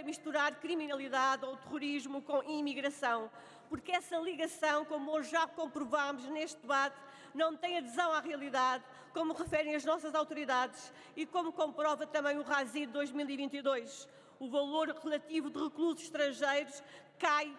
misturar criminalidade ou terrorismo com imigração, porque essa ligação, como hoje já comprovámos neste debate, não tem adesão à realidade, como referem as nossas autoridades e como comprova também o RASI de 2022. O valor relativo de reclusos estrangeiros cai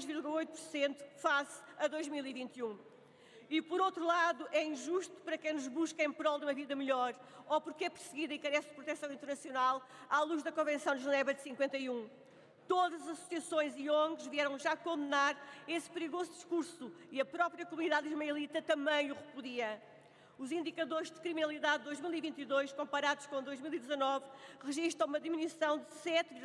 3,8% face a 2021. E, por outro lado, é injusto para quem nos busca em prol de uma vida melhor ou porque é perseguida e carece de proteção internacional à luz da Convenção de Genebra de 51. Todas as associações e ONGs vieram já condenar esse perigoso discurso e a própria comunidade ismaelita também o repudia. Os indicadores de criminalidade de 2022, comparados com 2019, registram uma diminuição de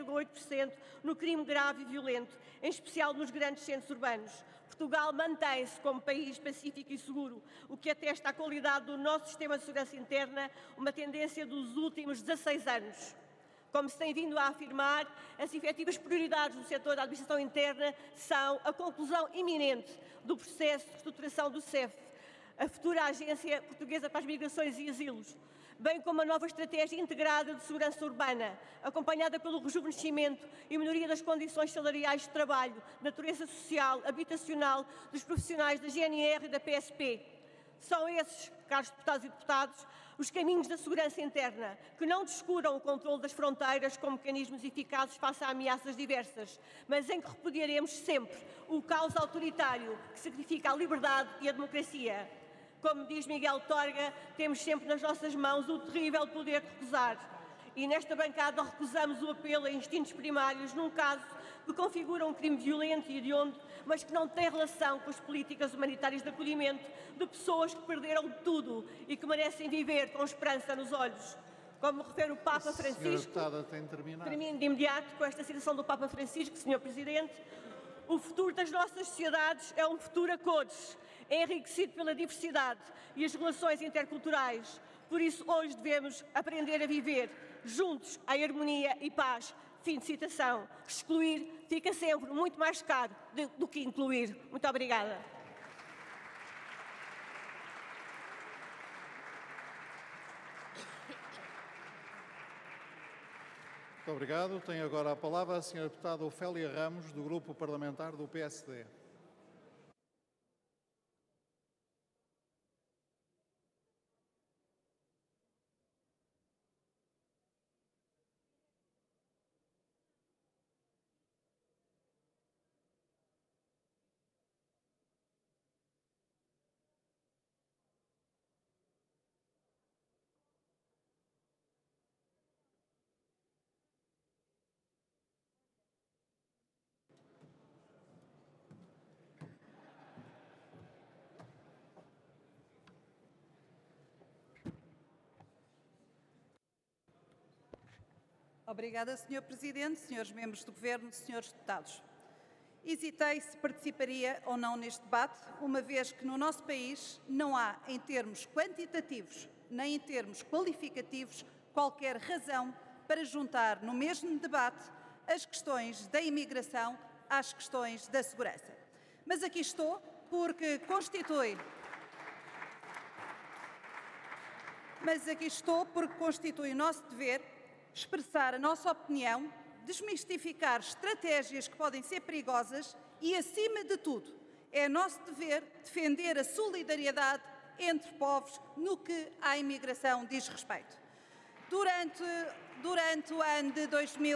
7,8% no crime grave e violento, em especial nos grandes centros urbanos. Portugal mantém-se como país pacífico e seguro, o que atesta a qualidade do nosso sistema de segurança interna, uma tendência dos últimos 16 anos. Como se tem vindo a afirmar, as efetivas prioridades do setor da administração interna são a conclusão iminente do processo de reestruturação do CEF, a futura Agência Portuguesa para as Migrações e Asilos, bem como a nova estratégia integrada de segurança urbana, acompanhada pelo rejuvenescimento e melhoria das condições salariais de trabalho, natureza social, habitacional dos profissionais da GNR e da PSP. São esses, caros deputados e deputadas, os caminhos da segurança interna, que não descuram o controle das fronteiras com mecanismos eficazes face a ameaças diversas, mas em que repudiaremos sempre o caos autoritário que sacrifica a liberdade e a democracia. Como diz Miguel Torga, temos sempre nas nossas mãos o terrível poder de recusar. E nesta bancada recusamos o apelo a instintos primários num caso que configura um crime violento e hediondo, mas que não tem relação com as políticas humanitárias de acolhimento de pessoas que perderam tudo e que merecem viver com esperança nos olhos. Como refere o Papa Francisco, termino de imediato com esta citação do Papa Francisco, Sr. Presidente, o futuro das nossas sociedades é um futuro a cores, enriquecido pela diversidade e as relações interculturais. Por isso, hoje devemos aprender a viver juntos em harmonia e paz. Fim de citação. Excluir fica sempre muito mais caro do que incluir. Muito obrigada. Muito obrigado. Tem agora a palavra a Sra. Deputada Ofélia Ramos, do Grupo Parlamentar do PSD. Obrigada, Sr. Presidente, Srs. Membros do Governo, Srs. Deputados. Hesitei se participaria ou não neste debate, uma vez que no nosso país não há, em termos quantitativos nem em termos qualificativos, qualquer razão para juntar no mesmo debate as questões da imigração às questões da segurança. Mas aqui estou porque constitui o nosso dever expressar a nossa opinião, desmistificar estratégias que podem ser perigosas e, acima de tudo, é nosso dever defender a solidariedade entre povos no que à imigração diz respeito. Durante o ano de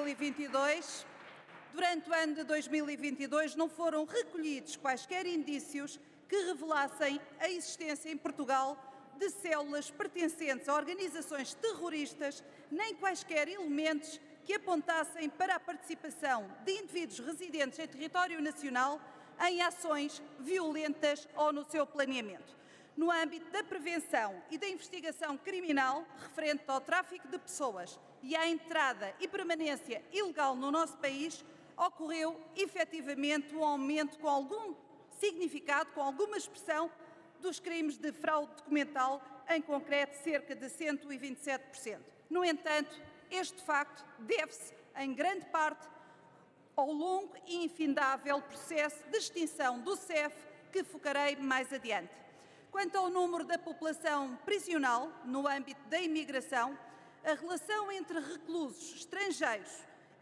2022 não foram recolhidos quaisquer indícios que revelassem a existência em Portugal de células pertencentes a organizações terroristas, nem quaisquer elementos que apontassem para a participação de indivíduos residentes em território nacional em ações violentas ou no seu planeamento. No âmbito da prevenção e da investigação criminal referente ao tráfico de pessoas e à entrada e permanência ilegal no nosso país, ocorreu efetivamente um aumento com algum significado, com alguma expressão, dos crimes de fraude documental, em concreto cerca de 127%. No entanto, este facto deve-se, em grande parte, ao longo e infindável processo de extinção do CEF, que focarei mais adiante. Quanto ao número da população prisional, no âmbito da imigração, a relação entre reclusos estrangeiros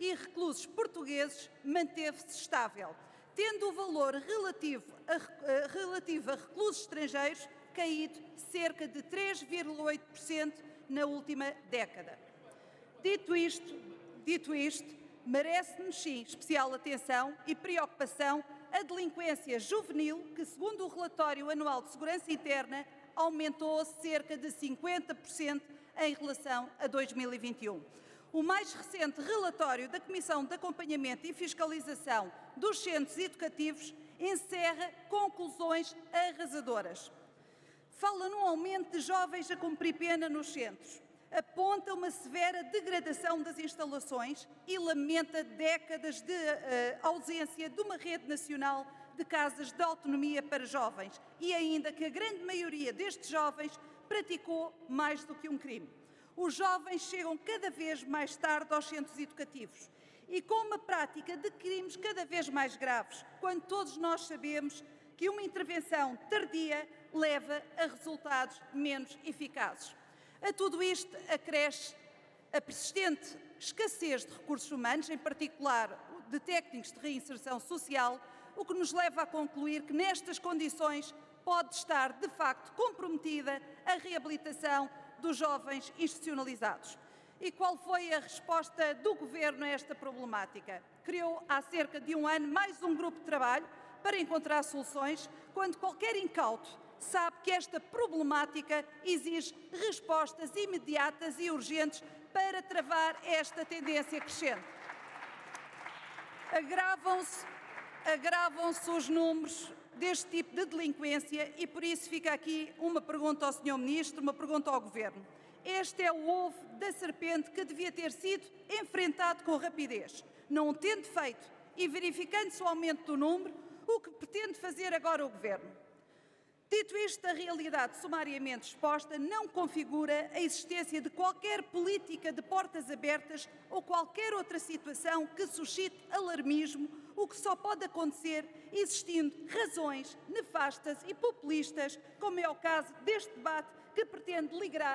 e reclusos portugueses manteve-se estável, tendo o valor relativo a reclusos estrangeiros caído cerca de 3,8% na última década. Dito isto, merece-nos sim especial atenção e preocupação a delinquência juvenil, que, segundo o relatório anual de segurança interna, aumentou cerca de 50% em relação a 2021. O mais recente relatório da Comissão de Acompanhamento e Fiscalização dos Centros Educativos encerra conclusões arrasadoras. Fala num aumento de jovens a cumprir pena nos centros, aponta uma severa degradação das instalações e lamenta décadas de ausência de uma rede nacional de casas de autonomia para jovens e ainda que a grande maioria destes jovens praticou mais do que um crime. Os jovens chegam cada vez mais tarde aos centros educativos e com uma prática de crimes cada vez mais graves, quando todos nós sabemos que uma intervenção tardia leva a resultados menos eficazes. A tudo isto acresce a persistente escassez de recursos humanos, em particular de técnicos de reinserção social, o que nos leva a concluir que nestas condições pode estar, de facto, comprometida a reabilitação dos jovens institucionalizados. E qual foi a resposta do Governo a esta problemática? Criou há cerca de um ano mais um grupo de trabalho para encontrar soluções, quando qualquer incauto sabe que esta problemática exige respostas imediatas e urgentes para travar esta tendência crescente. Agravam-se os números deste tipo de delinquência e por isso fica aqui uma pergunta ao Sr. Ministro, uma pergunta ao Governo. Este é o ovo da serpente que devia ter sido enfrentado com rapidez. Não o tendo feito e verificando-se o aumento do número, o que pretende fazer agora o Governo? Dito isto, a realidade sumariamente exposta não configura a existência de qualquer política de portas abertas ou qualquer outra situação que suscite alarmismo, o que só pode acontecer existindo razões nefastas e populistas, como é o caso deste debate que pretende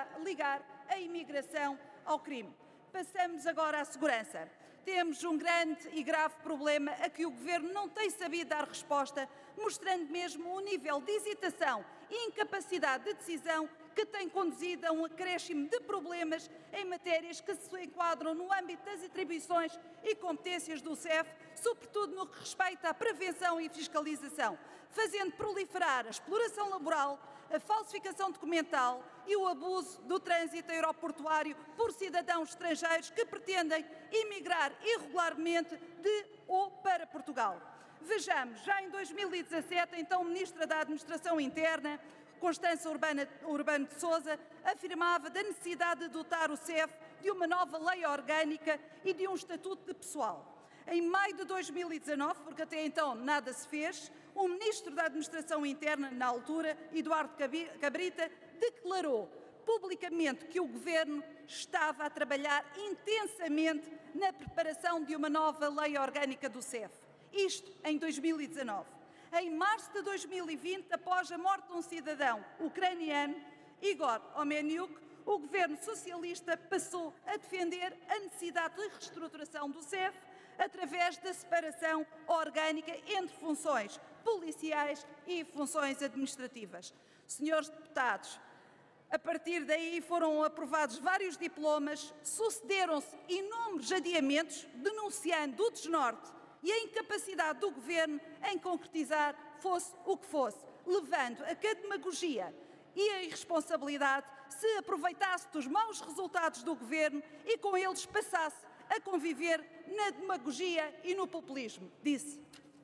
ligar a imigração ao crime. Passamos agora à segurança. Temos um grande e grave problema a que o Governo não tem sabido dar resposta, mostrando mesmo um nível de hesitação e incapacidade de decisão que tem conduzido a um acréscimo de problemas em matérias que se enquadram no âmbito das atribuições e competências do CEF, sobretudo no que respeita à prevenção e fiscalização, fazendo proliferar a exploração laboral, a falsificação documental e o abuso do trânsito aeroportuário por cidadãos estrangeiros que pretendem emigrar irregularmente de ou para Portugal. Vejamos, já em 2017, então Ministra da Administração Interna, Constança Urbano de Sousa, afirmava da necessidade de dotar o CEF de uma nova lei orgânica e de um estatuto de pessoal. Em maio de 2019, porque até então nada se fez, o Ministro da Administração Interna, na altura, Eduardo Cabrita, declarou publicamente que o Governo estava a trabalhar intensamente na preparação de uma nova lei orgânica do CEF. Isto em 2019. Em março de 2020, após a morte de um cidadão ucraniano, Igor Omeniuk, o Governo Socialista passou a defender a necessidade de reestruturação do CEF através da separação orgânica entre funções policiais e funções administrativas. Senhores deputados, a partir daí foram aprovados vários diplomas, sucederam-se inúmeros adiamentos, denunciando o desnorte e a incapacidade do Governo em concretizar fosse o que fosse, levando a que a demagogia e a irresponsabilidade se aproveitasse dos maus resultados do Governo e com eles passasse a conviver na demagogia e no populismo, disse.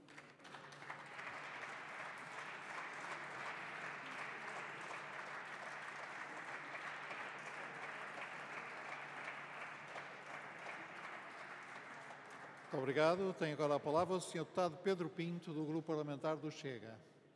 Muito obrigado. Tem agora a palavra o Sr. Deputado Pedro Pinto, do Grupo Parlamentar do Chega.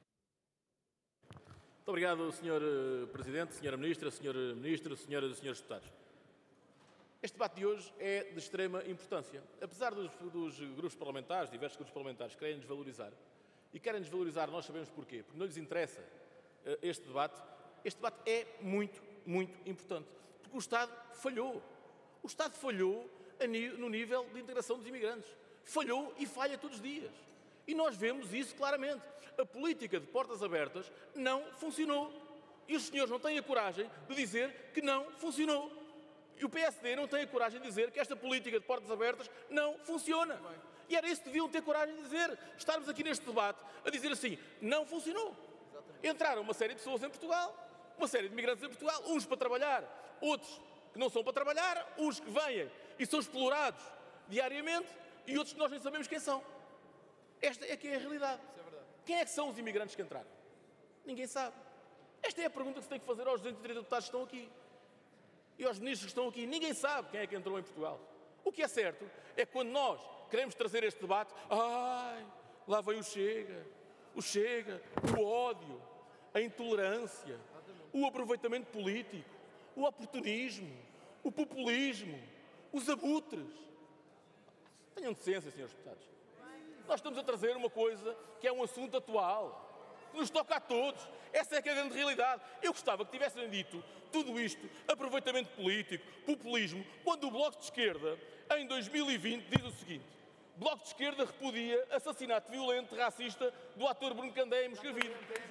Muito obrigado, Sr. Presidente, Sra. Ministra, Sr. Ministro, Senhoras e Senhores Deputados. Este debate de hoje é de extrema importância. Apesar dos grupos parlamentares, diversos grupos parlamentares, querem desvalorizar, e querem desvalorizar, nós sabemos porquê, porque não lhes interessa este debate é muito, muito importante, porque o Estado falhou. O Estado falhou no nível de integração dos imigrantes. Falhou e falha todos os dias. E nós vemos isso claramente. A política de portas abertas não funcionou. E os senhores não têm a coragem de dizer que não funcionou. E o PSD não tem a coragem de dizer que esta política de portas abertas não funciona. E era isso que deviam ter coragem de dizer. Estarmos aqui neste debate a dizer assim, não funcionou. Entraram uma série de pessoas em Portugal, uma série de imigrantes em Portugal, uns para trabalhar, outros que não são para trabalhar, uns que vêm e são explorados diariamente e outros que nós nem sabemos quem são. Esta é que é a realidade. Quem é que são os imigrantes que entraram? Ninguém sabe. Esta é a pergunta que se tem que fazer aos 230 deputados que estão aqui. E aos ministros que estão aqui. Ninguém sabe quem é que entrou em Portugal. O que é certo é que quando nós queremos trazer este debate, lá vem o Chega, o ódio, a intolerância, o aproveitamento político, o oportunismo, o populismo, os abutres. Tenham decência, senhores deputados. Nós estamos a trazer uma coisa que é um assunto atual, que nos toca a todos. Essa é que é a grande realidade. Eu gostava que tivessem dito tudo isto, aproveitamento político, populismo, quando o Bloco de Esquerda, em 2020, diz o seguinte: Bloco de Esquerda repudia assassinato violento racista do ator Bruno Candeia em Moscavide.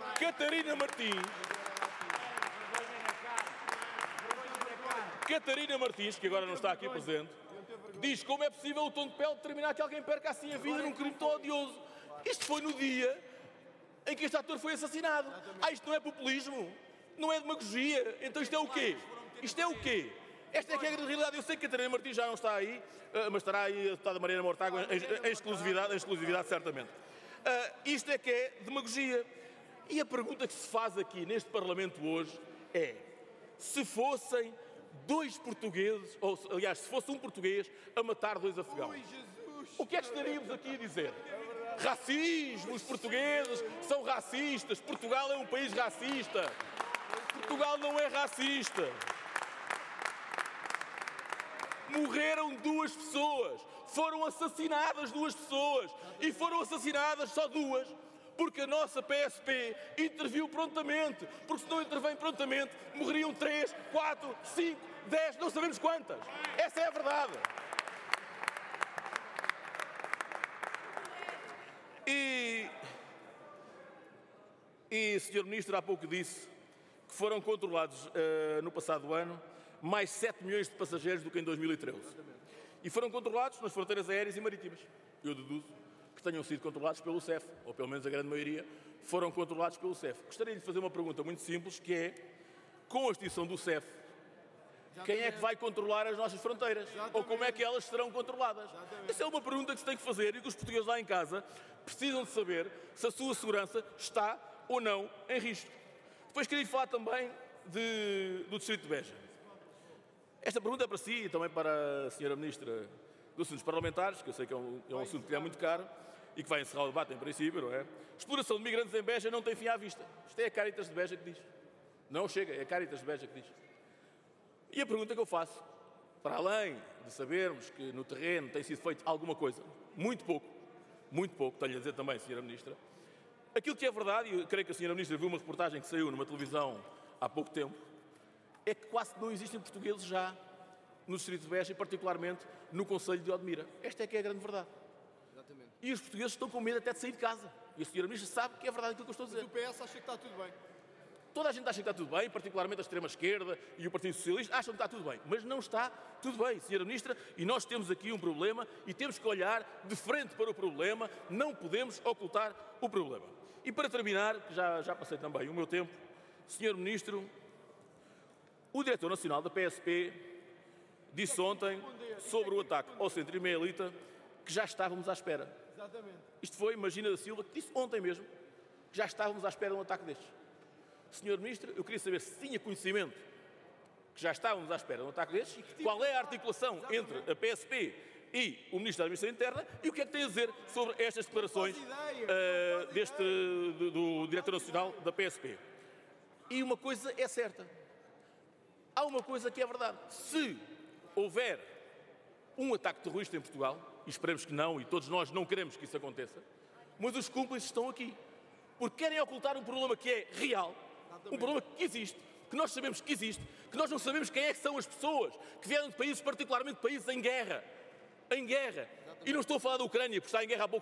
Catarina Martins, que agora não está aqui presente, diz como é possível o tom de pele determinar que alguém perca assim a vida num crime tão odioso. Isto foi no dia em que este ator foi assassinado. Isto não é populismo? Não é demagogia? Então isto é o quê? Isto é o quê? Esta é que é a grande realidade. Eu sei que a Catarina Martins já não está aí, mas estará aí a deputada Mariana Mortágua em exclusividade certamente. Isto é que é demagogia. E a pergunta que se faz aqui neste Parlamento hoje é: se fossem dois portugueses, ou aliás, se fosse um português a matar dois afegãos, o que é que estaríamos aqui a dizer? Racismo, os portugueses são racistas, Portugal é um país racista. Portugal não é racista. Morreram duas pessoas, foram assassinadas duas pessoas, e foram assassinadas só duas, porque a nossa PSP interviu prontamente, porque se não intervém prontamente, morreriam 3, 4, 5, 10, não sabemos quantas. Essa é a verdade. E o Sr. Ministro há pouco disse que foram controlados no passado ano mais 7 milhões de passageiros do que em 2013. E foram controlados nas fronteiras aéreas e marítimas. Eu deduzo que tenham sido controlados pelo CEF, ou pelo menos a grande maioria foram controlados pelo CEF. Gostaria de fazer uma pergunta muito simples, que é, com a extinção do CEF, quem é que vai controlar as nossas fronteiras? Ou como é que elas serão controladas? Essa é uma pergunta que se tem que fazer e que os portugueses lá em casa precisam de saber se a sua segurança está ou não em risco. Depois queria falar também do Distrito de Beja. Esta pergunta é para si e também para a Sra. Ministra dos Assuntos Parlamentares, que eu sei que é um assunto que lhe é muito caro e que vai encerrar o debate em princípio, não é? Exploração de migrantes em Beja não tem fim à vista. Isto é a Caritas de Beja que diz. Não chega, é a Caritas de Beja que diz. E a pergunta que eu faço, para além de sabermos que no terreno tem sido feito alguma coisa, muito pouco, tenho a dizer também, Sra. Ministra, aquilo que é verdade, e eu creio que a Sra. Ministra viu uma reportagem que saiu numa televisão há pouco tempo, é que quase não existem portugueses já no Distrito de Beja e particularmente no Concelho de Odmira. Esta é que é a grande verdade. Exatamente. E os portugueses estão com medo até de sair de casa. E a Sra. Ministra sabe que é verdade aquilo que eu estou a dizer. Mas o PS acha que está tudo bem. Toda a gente acha que está tudo bem, particularmente a extrema-esquerda e o Partido Socialista acham que está tudo bem. Mas não está tudo bem, Sra. Ministra, e nós temos aqui um problema e temos que olhar de frente para o problema, não podemos ocultar o problema. E para terminar, que já passei também o meu tempo, Sr. Ministro, o Diretor Nacional da PSP disse ontem, sobre o ataque ao Centro Israelita, que já estávamos à espera. Exatamente. Isto foi Magina da Silva, que disse ontem mesmo, que já estávamos à espera de um ataque destes. Sr. Ministro, eu queria saber se tinha conhecimento que já estávamos à espera de um ataque destes, qual é a articulação entre a PSP e o Ministro da Administração Interna e o que é que tem a dizer sobre estas declarações do Diretor Nacional da PSP. E uma coisa é certa. Há uma coisa que é verdade. Se houver um ataque terrorista em Portugal, e esperemos que não, e todos nós não queremos que isso aconteça, mas os cúmplices estão aqui. Porque querem ocultar um problema que é real, um problema que existe, que nós sabemos que existe, que nós não sabemos quem é que são as pessoas que vieram de países, particularmente países em guerra, em guerra. E não estou a falar da Ucrânia, porque está em guerra há pouco